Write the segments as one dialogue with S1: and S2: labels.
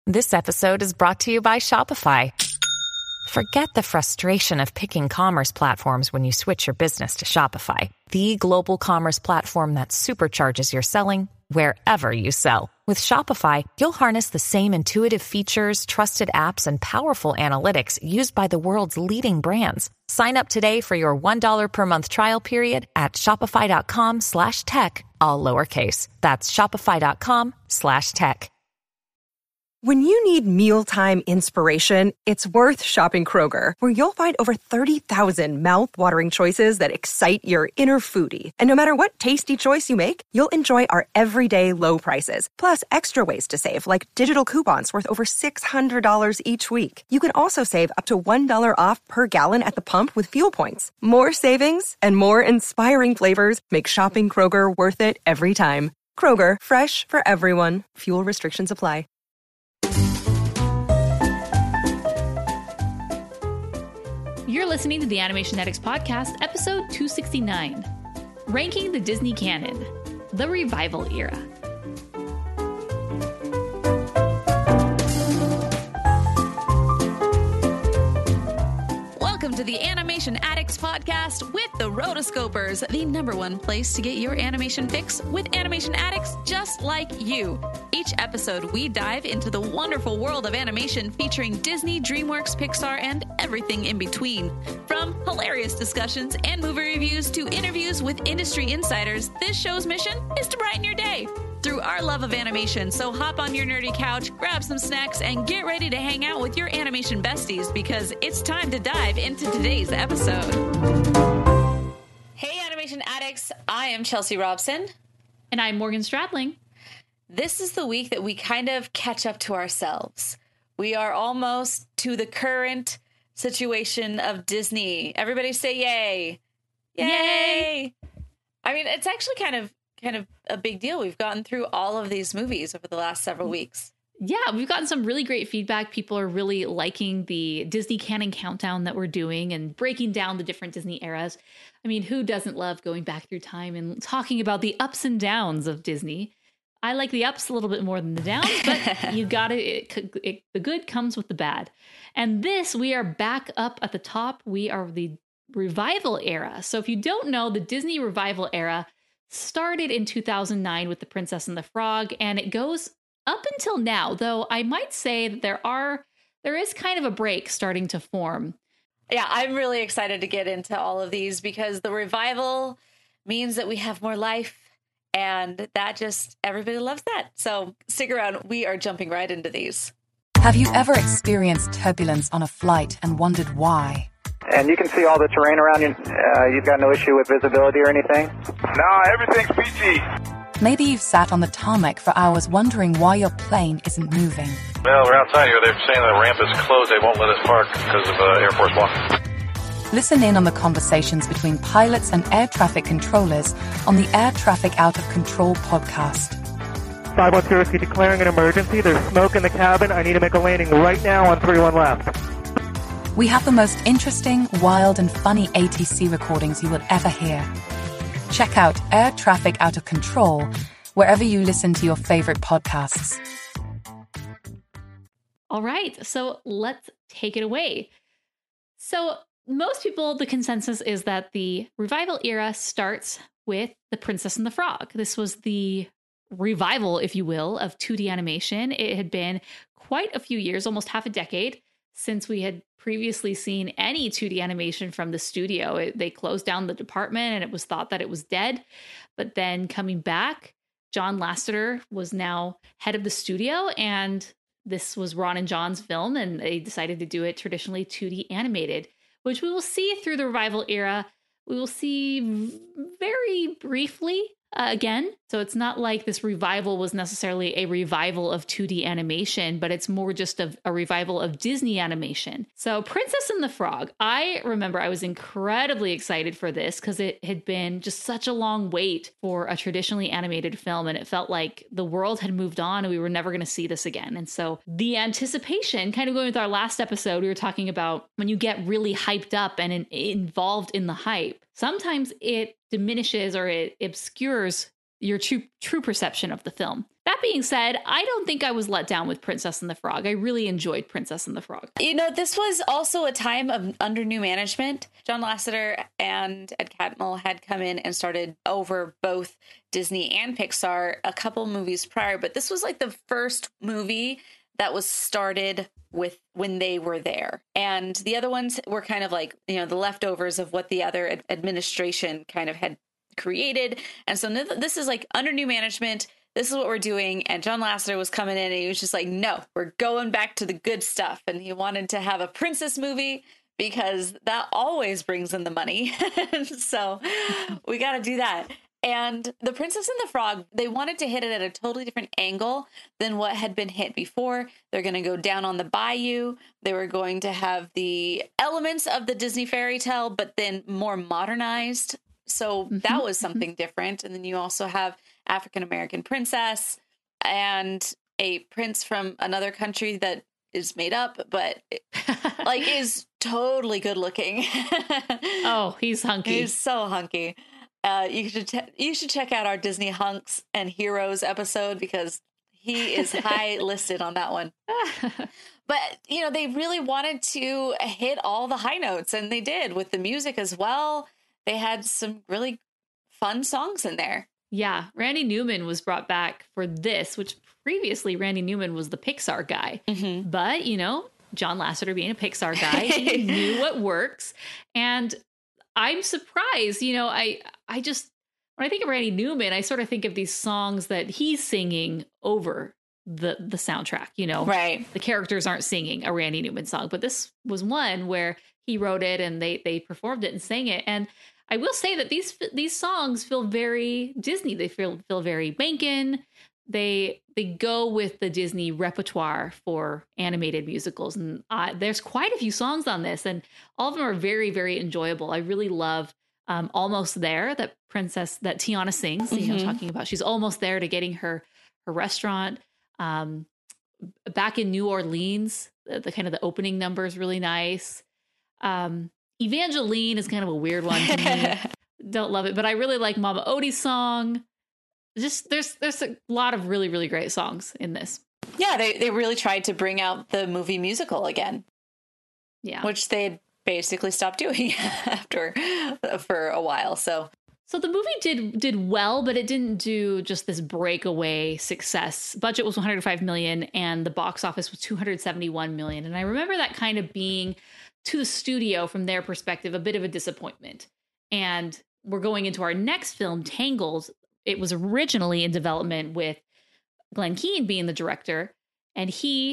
S1: This episode is brought to you by Shopify. Forget the frustration of picking commerce platforms when you switch your business to Shopify, the global commerce platform that supercharges your selling wherever you sell. With Shopify, you'll harness the same intuitive features, trusted apps, and powerful analytics used by the world's leading brands. Sign up today for your $1 per month trial period at shopify.com/tech, all lowercase. That's shopify.com/tech.
S2: When you need mealtime inspiration, it's worth shopping Kroger, where you'll find over 30,000 mouth-watering choices that excite your inner foodie. And no matter what tasty choice you make, you'll enjoy our everyday low prices, plus extra ways to save, like digital coupons worth over $600 each week. You can also save up to $1 off per gallon at the pump with fuel points. More savings and more inspiring flavors make shopping Kroger worth it every time. Kroger, fresh for everyone. Fuel restrictions apply.
S3: You're listening to the Animation Addicts Podcast, episode 269, Ranking the Disney Canon, the Revival Era. Welcome to the Animation Addicts Podcast with the Rotoscopers, the #1 place to get your animation fix with animation addicts just like you. Each episode, we dive into the wonderful world of animation featuring Disney, DreamWorks, Pixar, and everything in between. From hilarious discussions and movie reviews to interviews with industry insiders, this show's mission is to brighten your day through our love of animation. So hop on your nerdy couch, grab some snacks, and get ready to hang out with your animation besties because it's time to dive into today's episode. Hey, animation addicts. I am Chelsea Robson. And I'm Morgan Stradling. This is the week that we kind of catch up to ourselves. We are almost to the current situation of Disney. Everybody say yay. Yay. I mean, it's actually kind of a big deal. We've gotten through all of these movies over the last several weeks. Yeah, we've gotten some really great feedback. People are really liking the Disney Canon countdown that we're doing and breaking down the different Disney eras. I mean, who doesn't love going back through time and talking about the ups and downs of Disney? I like the ups a little bit more than the downs, but you got it. The good comes with the bad. And we are back up at the top. We are the revival era. So if you don't know, the Disney revival era started in 2009 with The Princess and the Frog, and it goes up until now, though I might say that there is kind of a break starting to form. Yeah, I'm really excited to get into all of these because the revival means that we have more life, and everybody loves that. So stick around. We are jumping right into these.
S4: Have you ever experienced turbulence on a flight and wondered why?
S5: And you can see all the terrain around you. You've got no issue with visibility or anything?
S6: No, everything's PG.
S4: Maybe you've sat on the tarmac for hours wondering why your plane isn't moving.
S6: Well, we're outside here. They're saying the ramp is closed. They won't let us park because of Air Force One.
S4: Listen in on the conversations between pilots and air traffic controllers on the Air Traffic Out of Control podcast.
S5: 510 declaring an emergency. There's smoke in the cabin. I need to make a landing right now on 31 left.
S4: We have the most interesting, wild, and funny ATC recordings you will ever hear. Check out Air Traffic Out of Control wherever you listen to your favorite podcasts.
S3: All right, so let's take it away. So most people, the consensus is that the revival era starts with The Princess and the Frog. This was the revival, if you will, of 2D animation. It had been quite a few years, almost half a decade, since we had previously seen any 2D animation from the studio. They closed down the department and it was thought that it was dead. But then coming back, John Lasseter was now head of the studio, and this was Ron and John's film, and they decided to do it traditionally 2D animated, which we will see through the revival era. We will see very briefly again. So it's not like this revival was necessarily a revival of 2D animation, but it's more just a revival of Disney animation. So Princess and the Frog, I remember I was incredibly excited for this because it had been just such a long wait for a traditionally animated film. And it felt like the world had moved on and we were never going to see this again. And so the anticipation, kind of going with our last episode, we were talking about when you get really hyped up and involved in the hype, sometimes it diminishes or it obscures your true perception of the film.
S7: That being said, I don't think I was let down with Princess and the Frog. I really enjoyed Princess and the Frog.
S3: You know, this was also a time of under new management. John Lasseter and Ed Catmull had come in and started over both Disney and Pixar a couple movies prior, but this was like the first movie that was started with when they were there. And the other ones were kind of like, you know, the leftovers of what the other administration kind of had created. And so this is like under new management. This is what we're doing. And John Lasseter was coming in and he was just like, no, we're going back to the good stuff. And he wanted to have a princess movie because that always brings in the money. So we got to do that. And The Princess and the Frog, they wanted to hit it at a totally different angle than what had been hit before. They're going to go down on the bayou. They were going to have the elements of the Disney fairy tale, but then more modernized. So that was something different. And then you also have African-American princess and a prince from another country that is made up, but like is totally good looking.
S7: Oh, he's hunky.
S3: He's so hunky. You should check out our Disney Hunks and Heroes episode because he is high listed on that one. But, you know, they really wanted to hit all the high notes, and they did with the music as well. They had some really fun songs in there.
S7: Yeah, Randy Newman was brought back for this, which previously Randy Newman was the Pixar guy. Mm-hmm. But, you know, John Lasseter being a Pixar guy, he knew what works. And I'm surprised, you know, I just, when I think of Randy Newman, I sort of think of these songs that he's singing over the soundtrack, you know.
S3: Right.
S7: The characters aren't singing a Randy Newman song, but this was one where he wrote it and they performed it and sang it. And I will say that these songs feel very Disney. They feel very Menken. They go with the Disney repertoire for animated musicals. And there's quite a few songs on this, and all of them are very, very enjoyable. I really love Almost There, that princess that Tiana sings, you know, talking about she's almost there to getting her restaurant. Back in New Orleans, the kind of the opening number is really nice. Evangeline is kind of a weird one to me. Don't love it, but I really like Mama Odie's song. Just there's a lot of really, really great songs in this.
S3: Yeah, they really tried to bring out the movie musical again.
S7: Yeah.
S3: Which they had basically stopped doing for a while. So
S7: the movie did well, but it didn't do just this breakaway success. Budget was $105 million and the box office was $271 million. And I remember that kind of being, to the studio from their perspective, a bit of a disappointment. And we're going into our next film, Tangled. It was originally in development with Glenn Keane being the director, and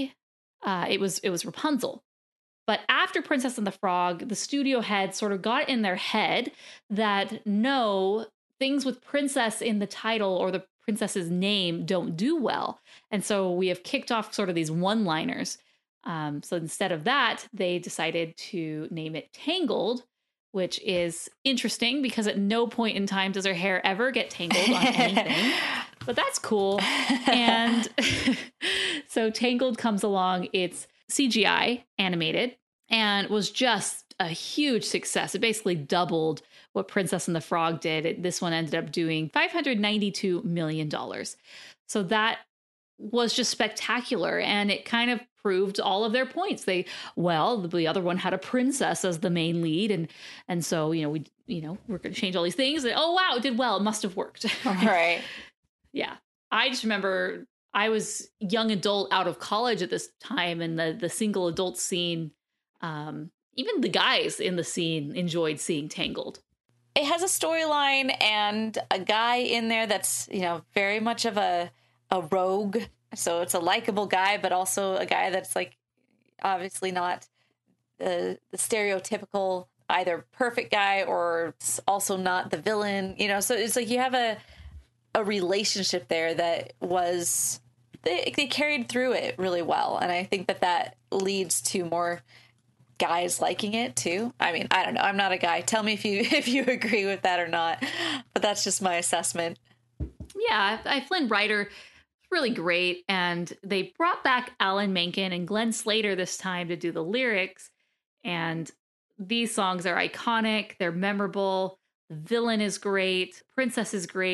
S7: it was Rapunzel. But after Princess and the Frog, the studio had sort of got in their head that no, things with princess in the title or the princess's name don't do well. And so we have kicked off sort of these one-liners. So instead of that, they decided to name it Tangled, which is interesting because at no point in time does her hair ever get tangled on anything. But that's cool. And so Tangled comes along. It's CGI animated and was just a huge success. It basically doubled what Princess and the Frog did. This one ended up doing $592 million. So that was just spectacular. And it kind of proved all of their points. The other one had a princess as the main lead. And so, we're going to change all these things. And, oh, wow, it did well. It must have worked.
S3: Right.
S7: Yeah. I just remember I was young adult out of college at this time, and the single adult scene, even the guys in the scene enjoyed seeing Tangled.
S3: It has a storyline and a guy in there that's, very much of a rogue. So it's a likable guy, but also a guy that's like obviously not the stereotypical either perfect guy or also not the villain, So it's like you have a relationship there that was they carried through it really well, and I think that leads to more guys liking it too. I mean, I don't know. I'm not a guy. Tell me if you agree with that or not, but that's just my assessment.
S7: Yeah, Flynn Rider. Really great. And they brought back Alan Menken and Glenn Slater this time to do the lyrics. And these songs are iconic. They're memorable. The villain is great. Princess is great.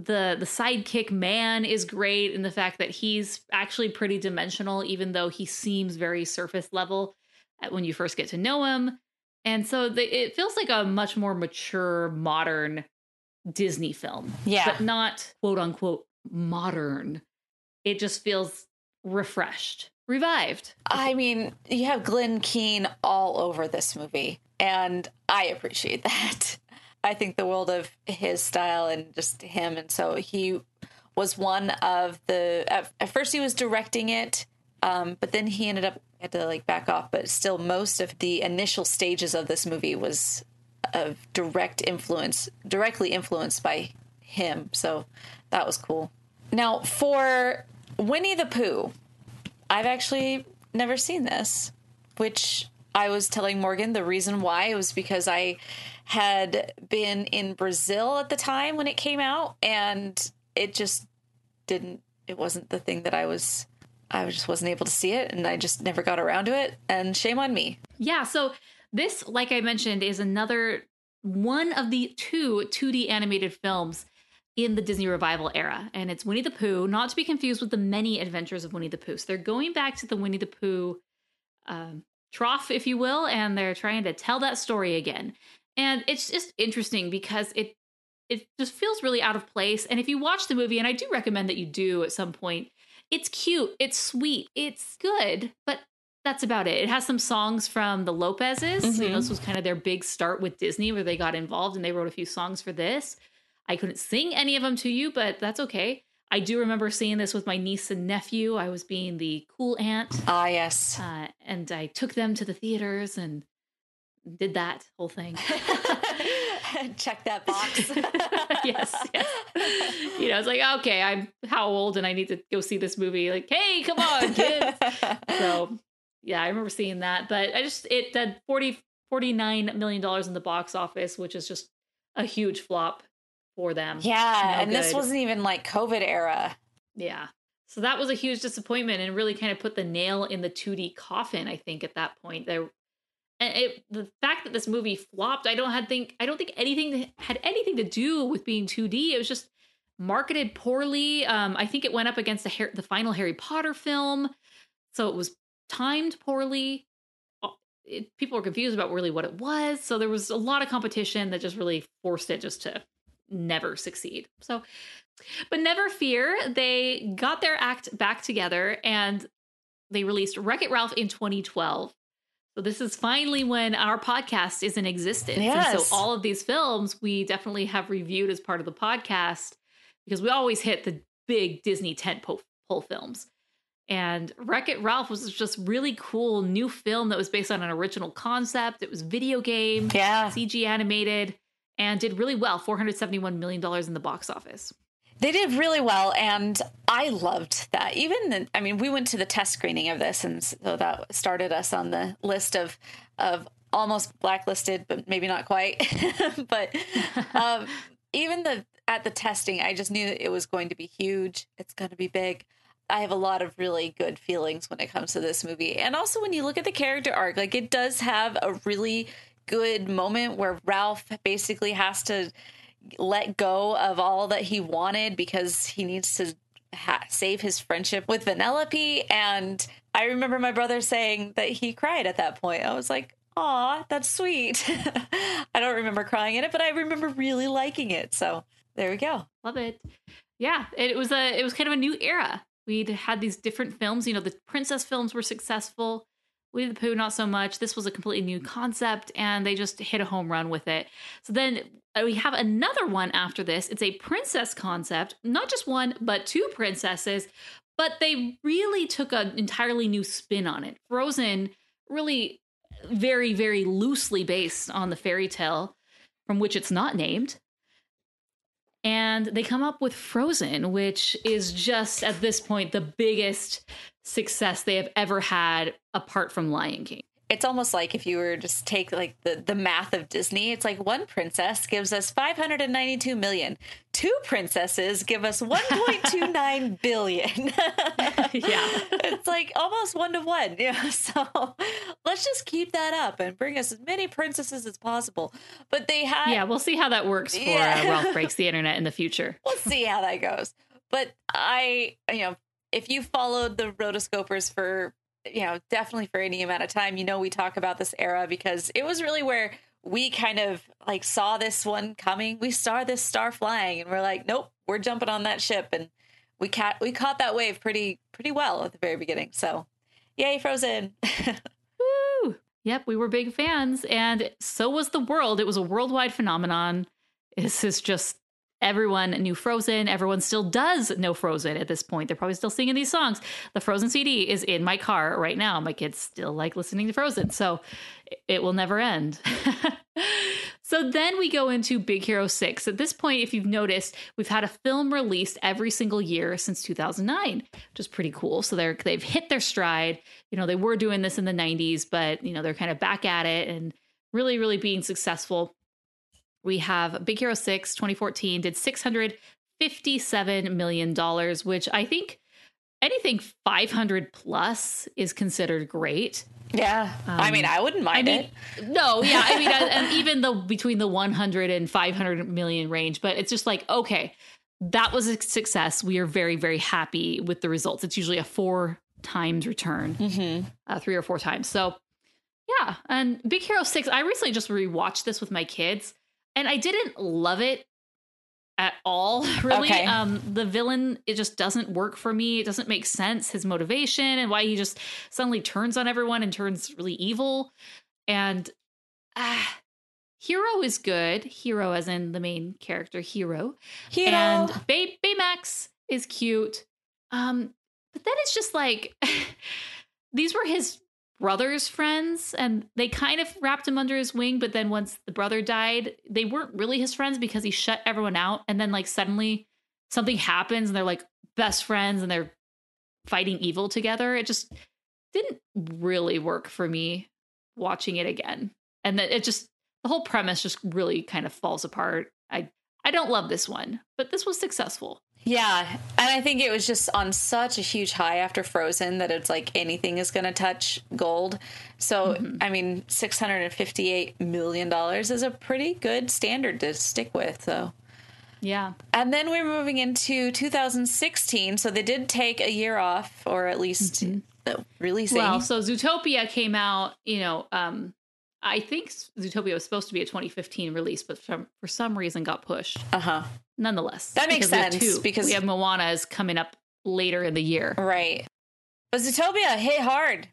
S7: The sidekick man is great in the fact that he's actually pretty dimensional, even though he seems very surface level when you first get to know him. And so it feels like a much more mature, modern Disney film.
S3: Yeah.
S7: But not quote unquote modern. It just feels refreshed, revived.
S3: I mean, you have Glenn Keane all over this movie, and I appreciate that. I think the world of his style and just him. And so he was one of the, at first he was directing it, but then he ended up, had to like back off, but still most of the initial stages of this movie was of directly influenced by him. So that was cool. Now for Winnie the Pooh, I've actually never seen this, which I was telling Morgan the reason why was because I had been in Brazil at the time when it came out, and it just it wasn't the thing that I just wasn't able to see it, and I just never got around to it, and shame on me.
S7: Yeah, so this, like I mentioned, is another one of the 2 2D animated films in the Disney Revival era, and it's Winnie the Pooh, not to be confused with the Many Adventures of Winnie the Pooh. So they're going back to the Winnie the Pooh trough, if you will, and they're trying to tell that story again. And it's just interesting because it just feels really out of place. And if you watch the movie, and I do recommend that you do at some point, it's cute, it's sweet, it's good, but that's about it. It has some songs from the Lopez's. Mm-hmm. You know, this was kind of their big start with Disney where they got involved and they wrote a few songs for this. I couldn't sing any of them to you, but that's okay. I do remember seeing this with my niece and nephew. I was being the cool aunt.
S3: Ah, yes.
S7: And I took them to the theaters and did that whole thing.
S3: Check that box.
S7: yes. You know, it's like, okay, I'm how old and I need to go see this movie. Like, hey, come on, kids. So, yeah, I remember seeing that. But it did $49 million in the box office, which is just a huge flop for them.
S3: Yeah, and this wasn't even like COVID era.
S7: Yeah. So that was a huge disappointment and really kind of put the nail in the 2D coffin, I think, at that point. The fact that this movie flopped, I don't think anything had anything to do with being 2D. It was just marketed poorly. I think it went up against the final Harry Potter film, so it was timed poorly. People were confused about really what it was, so there was a lot of competition that just really forced it just to never succeed. So, but never fear, they got their act back together and they released Wreck-It Ralph in 2012. So this is finally when our podcast is in existence. Yes. And so all of these films we definitely have reviewed as part of the podcast because we always hit the big Disney tentpole films. And Wreck-It Ralph was just really cool new film that was based on an original concept. It was video game, CG animated, and did really well, $471 million in the box office.
S3: They did really well, and I loved that. We went to the test screening of this, and so that started us on the list of almost blacklisted, but maybe not quite. But even at the testing, I just knew it was going to be huge. It's going to be big. I have a lot of really good feelings when it comes to this movie. And also when you look at the character arc, like it does have a really good moment where Ralph basically has to let go of all that he wanted because he needs to save his friendship with Vanellope. And I remember my brother saying that he cried at that point. I was like, aw, that's sweet. I don't remember crying in it, but I remember really liking it. So there we go.
S7: Love it. Yeah, it was kind of a new era. We'd had these different films. You know, the princess films were successful. Winnie the Pooh, not so much. This was a completely new concept, and they just hit a home run with it. So then we have another one after this. It's a princess concept, not just one, but 2 princesses, but they really took an entirely new spin on it. Frozen, really very, very loosely based on the fairy tale from which it's not named. And they come up with Frozen, which is just, at this point, the biggest success they have ever had apart from Lion King.
S3: It's almost like if you were just take like the math of Disney, it's like one princess gives us 592 million. 2 princesses give us 1.29 billion.
S7: Yeah.
S3: It's like almost 1 to 1. Yeah. So let's just keep that up and bring us as many princesses as possible. But they had...
S7: Yeah, we'll see how that works for Ralph Breaks the Internet in the future.
S3: We'll see how that goes. But if you followed the Rotoscopers for, definitely for any amount of time, we talk about this era because it was really where we kind of like saw this one coming. We saw this star flying and we're like, nope, we're jumping on that ship. And we caught that wave pretty well at the very beginning. So yay, Frozen.
S7: Woo! Yep, we were big fans. And so was the world. It was a worldwide phenomenon. This is just... Everyone knew Frozen. Everyone still does know Frozen at this point. They're probably still singing these songs. The Frozen CD is in my car right now. My kids still like listening to Frozen, so it will never end. So then we go into Big Hero 6. At this point, if you've noticed, we've had a film released every single year since 2009, which is pretty cool. So they've hit their stride. They were doing this in the 90s, but, they're kind of back at it and really, really being successful. We have Big Hero 6, 2014, did $657 million, which I think anything 500 plus is considered great.
S3: Yeah. I wouldn't mind it.
S7: No, yeah. And even between the 100 and 500 million range, but it's just like, okay, that was a success. We are very, very happy with the results. It's usually a 4 times return, 3 or 4 times. So yeah. And Big Hero 6, I recently just rewatched this with my kids. And I didn't love it at all, really.
S3: Okay.
S7: The villain, it just doesn't work for me. It doesn't make sense, his motivation and why he just suddenly turns on everyone and turns really evil. And Hero is good. Hero as in the main character, Hero. And Baymax is cute. But then it's just like, these were his brother's friends and they kind of wrapped him under his wing, but then once the brother died, they weren't really his friends because he shut everyone out, and then like suddenly something happens and they're like best friends and they're fighting evil together. It just didn't really work for me watching it again, and that it just, the whole premise just really kind of falls apart. I don't love this one, but this was successful.
S3: Yeah. And I think it was just on such a huge high after Frozen that it's like anything is going to touch gold. So, $658 million is a pretty good standard to stick with. So,
S7: yeah.
S3: And then we're moving into 2016. So they did take a year off, or at least releasing.
S7: Well, so Zootopia came out, I think Zootopia was supposed to be a 2015 release, but for some reason got pushed. Nonetheless.
S3: That makes sense
S7: because we have Moana is coming up later in the year.
S3: Right. But Zootopia hit hard.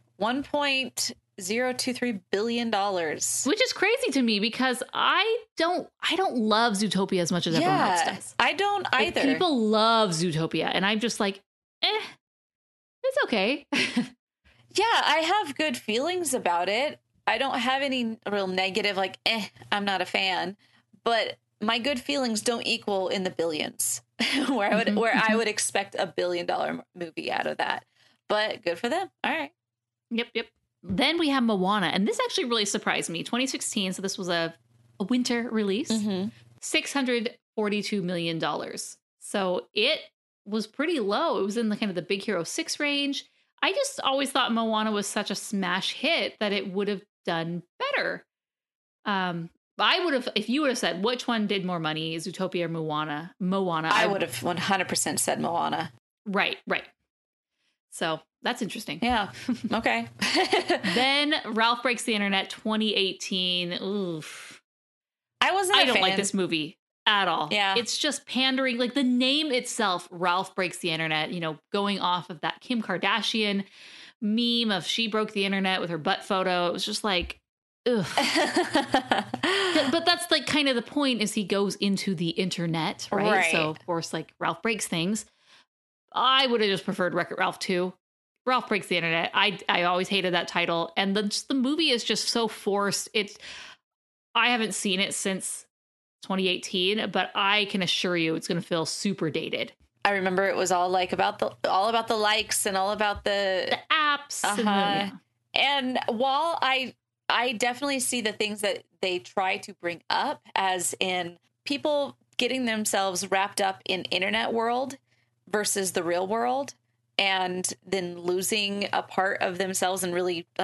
S3: $1.023 billion.
S7: Which is crazy to me because I don't love Zootopia as much as everyone else does.
S3: I don't either.
S7: People love Zootopia and I'm just like, it's okay.
S3: Yeah, I have good feelings about it. I don't have any real negative, I'm not a fan, but my good feelings don't equal in the billions where I would expect $1 billion movie out of that, but good for them. All right.
S7: Yep. Then we have Moana, and this actually really surprised me. 2016. So this was a winter release, $642 million. So it was pretty low. It was in the kind of the Big Hero 6 range. I just always thought Moana was such a smash hit that it would have done better. I would have, if you would have said which one did more money, Zootopia or Moana,
S3: I would have 100% said Moana.
S7: Right. So that's interesting.
S3: Yeah. Okay.
S7: Then Ralph Breaks the Internet 2018. Oof.
S3: I
S7: don't like this movie at all.
S3: Yeah.
S7: It's just pandering. Like the name itself, Ralph Breaks the Internet, going off of that Kim Kardashian meme of she broke the internet with her butt photo. It was just like, ugh. But that's like kind of the point is he goes into the internet, right? So of course, like Ralph breaks things. I would have just preferred Wreck-It Ralph 2. Ralph Breaks the Internet. I always hated that title. And the movie is just so forced. I haven't seen it since 2018, but I can assure you it's going to feel super dated.
S3: I remember it was all about the likes and all about the
S7: apps.
S3: And while I definitely see the things that they try to bring up, as in people getting themselves wrapped up in internet world versus the real world, and then losing a part of themselves and really like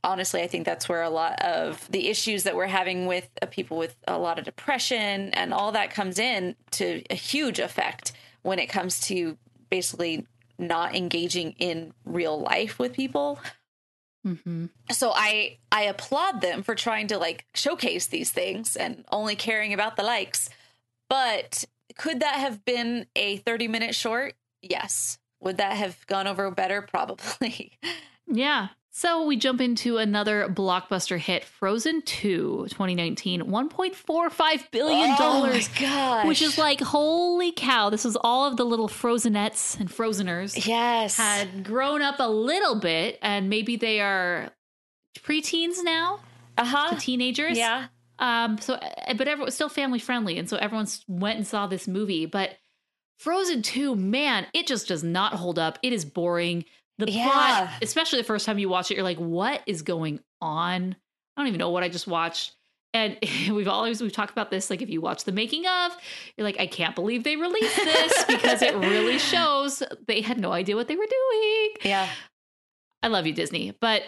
S3: honestly, I think that's where a lot of the issues that we're having with people with a lot of depression and all that comes in to a huge effect when it comes to basically not engaging in real life with people.
S7: Mm-hmm.
S3: So I applaud them for trying to like showcase these things and only caring about the likes. But could that have been a 30-minute short? Yes. Would that have gone over better? Probably.
S7: Yeah. So we jump into another blockbuster hit, Frozen 2, 2019, $1.45 billion.
S3: Oh my gosh.
S7: Which is like, holy cow. This was all of the little Frozenettes and Frozeners.
S3: Yes.
S7: Had grown up a little bit, and maybe they are preteens now.
S3: Uh-huh.
S7: To teenagers.
S3: Yeah.
S7: But everyone still family friendly. And so everyone went and saw this movie. But Frozen 2, man, it just does not hold up. It is boring. The plot, especially the first time you watch it, you're like, what is going on? I don't even know what I just watched. And we've talked about this. Like, if you watch the making of, you're like, I can't believe they released this because it really shows they had no idea what they were doing.
S3: Yeah.
S7: I love you, Disney. But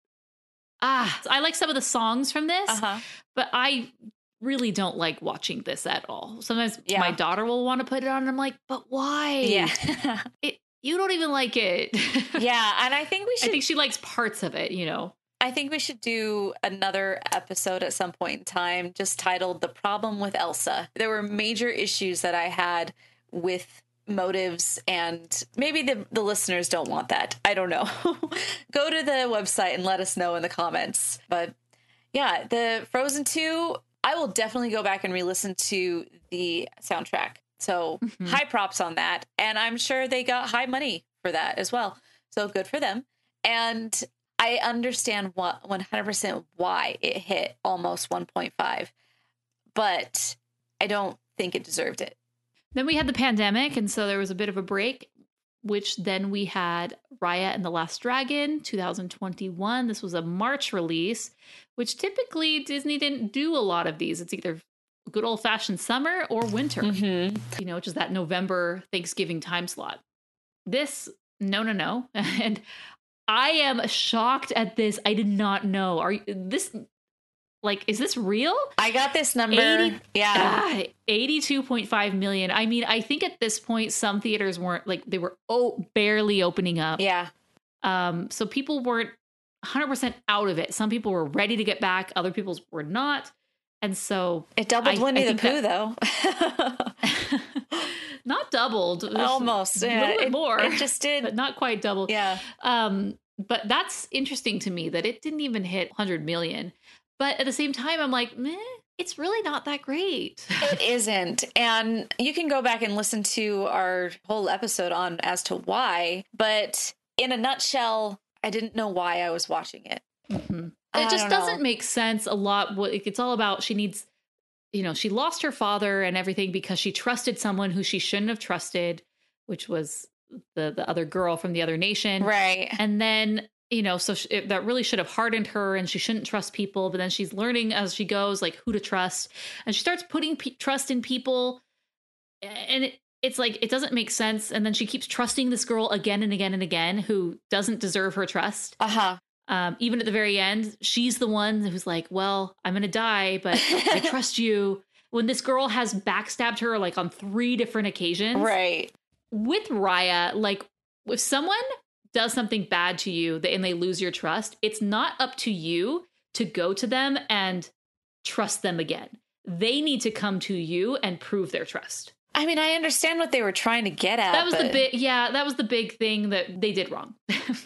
S7: I like some of the songs from this, but I really don't like watching this at all. Sometimes my daughter will want to put it on and I'm like, but why?
S3: Yeah.
S7: You don't even like it.
S3: Yeah. And I think we should.
S7: I think she likes parts of it, you know.
S3: I think we should do another episode at some point in time just titled The Problem with Elsa. There were major issues that I had with motives, and maybe the listeners don't want that. I don't know. Go to the website and let us know in the comments. But yeah, the Frozen 2, I will definitely go back and re-listen to the soundtrack. So high props on that. And I'm sure they got high money for that as well. So good for them. And I understand 100% why it hit almost 1.5, but I don't think it deserved it.
S7: Then we had the pandemic, and so there was a bit of a break, which then we had Raya and the Last Dragon, 2021. This was a March release, which typically Disney didn't do a lot of these. It's either good old-fashioned summer or winter, you know, which is that November Thanksgiving time slot. This, no. And I am shocked at this. I did not know. Is this real?
S3: I got this number.
S7: 82.5 million. I mean, I think at this point, some theaters weren't they were barely opening up.
S3: Yeah.
S7: So people weren't 100% out of it. Some people were ready to get back. Other people were not. And so
S3: it doubled Winnie the Pooh, though.
S7: Not doubled.
S3: Almost.
S7: A little bit more.
S3: It just did.
S7: But not quite double.
S3: Yeah.
S7: But that's interesting to me that it didn't even hit 100 million. But at the same time, I'm like, meh, it's really not that great.
S3: It isn't. And you can go back and listen to our whole episode on as to why. But in a nutshell, I didn't know why I was watching it.
S7: Mm-hmm. It just doesn't make sense a lot. It's all about she lost her father and everything because she trusted someone who she shouldn't have trusted, which was the other girl from the other nation.
S3: Right.
S7: And then, so that really should have hardened her and she shouldn't trust people. But then she's learning as she goes, like who to trust. And she starts putting trust in people. And it's like, it doesn't make sense. And then she keeps trusting this girl again and again and again who doesn't deserve her trust. Even at the very end, she's the one who's like, well, I'm going to die, but I trust you. When this girl has backstabbed her like on 3 different occasions.
S3: Right.
S7: With Raya, like if someone does something bad to you and they lose your trust, it's not up to you to go to them and trust them again. They need to come to you and prove their trust.
S3: I mean, I understand what they were trying to get at.
S7: That was the big thing that they did wrong.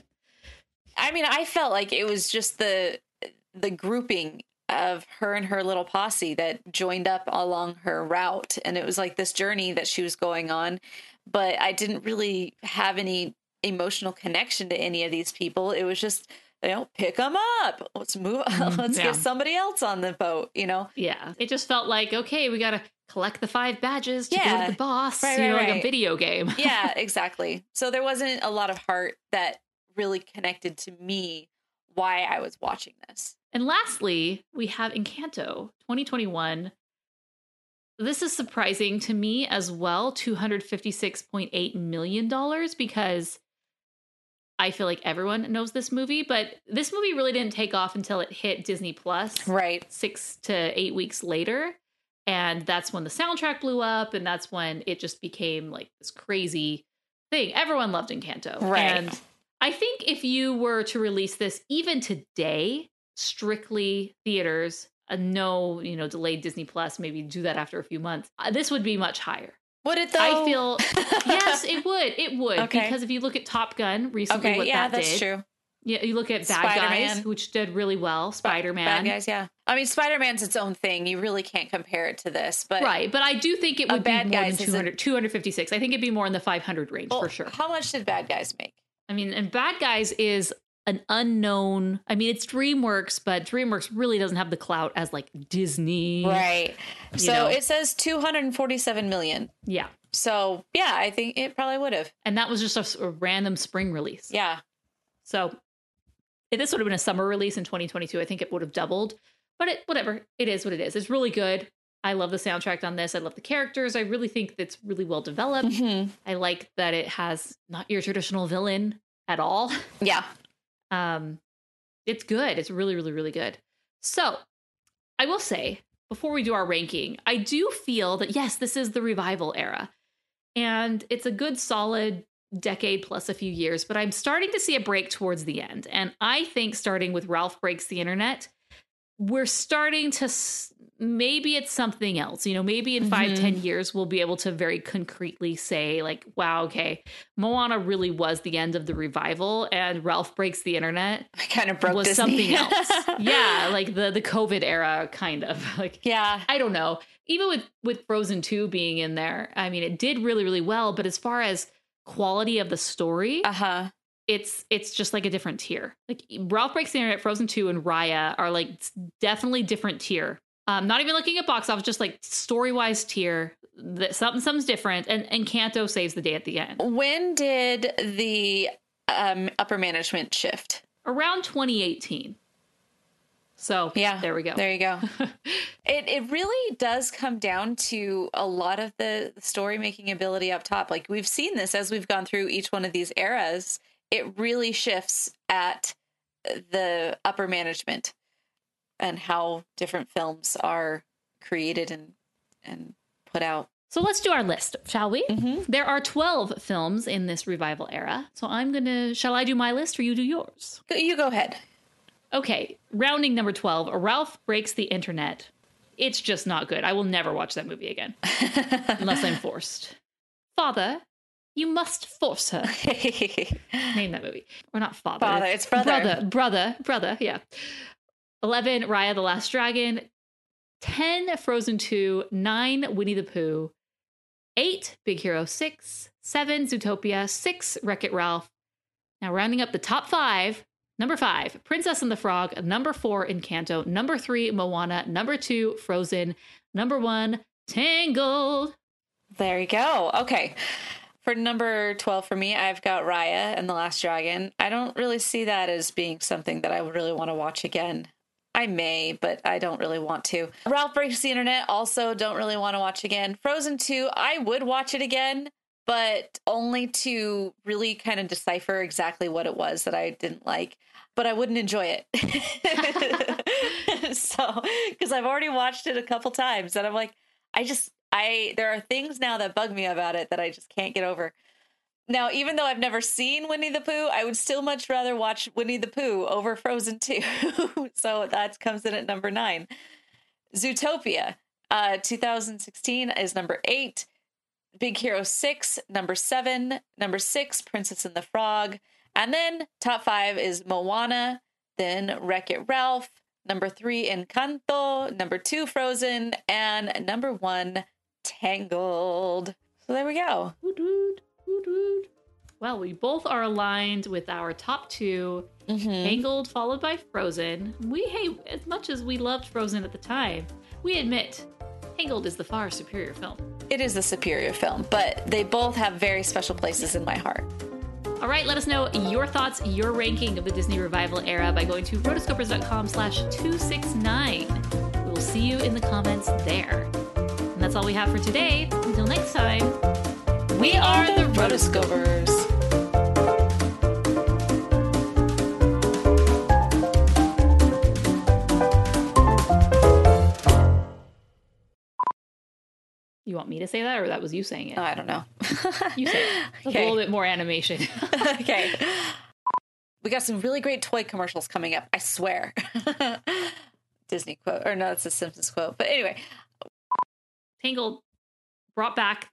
S3: I mean, I felt like it was just the grouping of her and her little posse that joined up along her route. And it was like this journey that she was going on. But I didn't really have any emotional connection to any of these people. It was just, pick them up. Let's move. Let's get somebody else on the boat,
S7: Yeah. It just felt like, okay, we got to collect the 5 badges to go to the boss.
S3: Right.
S7: Like a video game.
S3: Yeah, exactly. So there wasn't a lot of heart that really connected to me why I was watching this.
S7: And lastly, we have Encanto 2021. This is surprising to me as well, $256.8 million, because I feel like everyone knows this movie, but this movie really didn't take off until it hit Disney Plus.
S3: Right.
S7: 6 to 8 weeks later. And that's when the soundtrack blew up. And that's when it just became like this crazy thing. Everyone loved Encanto.
S3: Right.
S7: And I think if you were to release this even today, strictly theaters, no, delayed Disney Plus, maybe do that after a few months, this would be much higher.
S3: Would it though?
S7: I feel, yes, it would. It would.
S3: Okay.
S7: Because if you look at Top Gun recently, what
S3: yeah,
S7: that did.
S3: that's true.
S7: Yeah, you look at Bad
S3: Spider-Man.
S7: Guys, which did really well. Spider-Man.
S3: Bad Guys, yeah. I mean, Spider-Man's its own thing. You really can't compare it to this. But
S7: right, but I do think it would be more
S3: Guys
S7: than 256. I think it'd be more in the 500 range for sure.
S3: How much did Bad Guys make?
S7: I mean, and Bad Guys is an unknown. I mean, it's DreamWorks, but DreamWorks really doesn't have the clout as like Disney.
S3: Right. So it says 247 million.
S7: Yeah.
S3: So, yeah, I think it probably would have.
S7: And that was just a random spring release.
S3: Yeah.
S7: So if this would have been a summer release in 2022, I think it would have doubled. But whatever. It is what it is. It's really good. I love the soundtrack on this. I love the characters. I really think it's really well developed.
S3: Mm-hmm.
S7: I like that it has not your traditional villain at all.
S3: Yeah.
S7: It's good. It's really, really, really good. So I will say, before we do our ranking, I do feel that, yes, this is the revival era. And it's a good, solid decade plus a few years. But I'm starting to see a break towards the end. And I think starting with Ralph Breaks the Internet, we're starting to, maybe it's something else. Maybe in 5-10 years, we'll be able to very concretely say like, wow, okay, Moana really was the end of the revival and Ralph Breaks the Internet
S3: I kind of broke
S7: was
S3: Disney.
S7: something else. Yeah, like the COVID era kind of. Like,
S3: yeah.
S7: I don't know. Even with Frozen 2 being in there, I mean, it did really, really well. But as far as quality of the story, it's just like a different tier. Like Ralph Breaks the Internet, Frozen 2, and Raya are like definitely different tier. Not even looking at box office, just like story-wise tier. Something's different, and Encanto saves the day at the end.
S3: When did the upper management shift?
S7: Around 2018. So yeah, there we go.
S3: There you go. It really does come down to a lot of the story making ability up top. Like we've seen this as we've gone through each one of these eras. It really shifts at the upper management and how different films are created and put out.
S7: So let's do our list, shall we?
S3: Mm-hmm.
S7: There are 12 films in this revival era. So shall I do my list or you do yours?
S3: You go ahead.
S7: Okay, rounding number 12, Ralph Breaks the Internet. It's just not good. I will never watch that movie again. Unless I'm forced. Father, you must force her. Name that movie. Or not father.
S3: Father, it's brother.
S7: Brother, yeah. 11, Raya the Last Dragon. 10, Frozen 2. 9, Winnie the Pooh. 8, Big Hero 6. 7, Zootopia. 6, Wreck-It Ralph. Now rounding up the top 5. Number 5, Princess and the Frog. Number 4, Encanto. Number 3, Moana. Number 2, Frozen. Number 1, Tangled.
S3: There you go. Okay. For number 12 for me, I've got Raya and the Last Dragon. I don't really see that as being something that I would really want to watch again. I may, but I don't really want to. Ralph Breaks the Internet, also don't really want to watch again. Frozen 2, I would watch it again, but only to really kind of decipher exactly what it was that I didn't like. But I wouldn't enjoy it. So, because I've already watched it a couple times and I'm like, there are things now that bug me about it that I just can't get over. Now, even though I've never seen Winnie the Pooh, I would still much rather watch Winnie the Pooh over Frozen 2. So that comes in at number 9. Zootopia, 2016 is number 8. Big Hero 6, number 7. Number 6, Princess and the Frog. And then top 5 is Moana, then Wreck-It Ralph, number 3, Encanto, number 2, Frozen, and number 1, Tangled. So there we go.
S7: Well, we both are aligned with our top 2, Tangled followed by Frozen. As much as we loved Frozen at the time, we admit Tangled is the far superior film.
S3: It is the superior film, but they both have very special places in my heart.
S7: All right, let us know your thoughts, your ranking of the Disney Revival era by going to rotoscopers.com/269. We will see you in the comments there. And that's all we have for today. Until next time,
S3: we are the Rotoscopers.
S7: You want me to say that, or that was you saying it?
S3: I don't know.
S7: You say it. Okay. A little bit more animation.
S3: Okay. We got some really great toy commercials coming up, I swear. Disney quote. Or no, it's a Simpsons quote. But anyway.
S7: Tangled brought back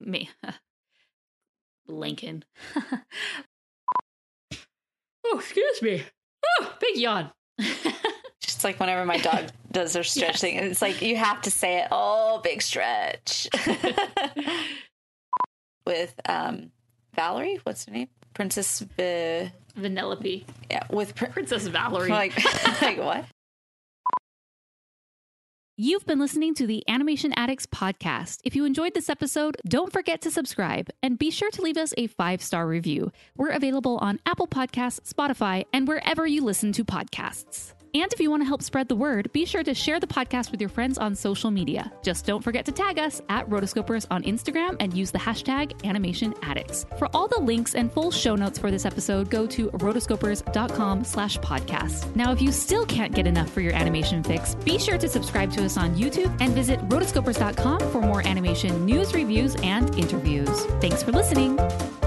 S7: Lincoln. Oh, excuse me. Oh, big yawn.
S3: Just like whenever my dog does their stretch thing, it's like you have to say it. Oh, big stretch. With Valerie, what's her name? Princess
S7: Vanellope.
S3: Yeah, with
S7: Princess Valerie.
S3: Like what?
S8: You've been listening to the Animation Addicts podcast. If you enjoyed this episode, don't forget to subscribe and be sure to leave us a 5-star review. We're available on Apple Podcasts, Spotify, and wherever you listen to podcasts. And if you want to help spread the word, be sure to share the podcast with your friends on social media. Just don't forget to tag us at Rotoscopers on Instagram and use the hashtag AnimationAddicts. For all the links and full show notes for this episode, go to rotoscopers.com/podcast. Now, if you still can't get enough for your animation fix, be sure to subscribe to us on YouTube and visit rotoscopers.com for more animation news, reviews, and interviews. Thanks for listening.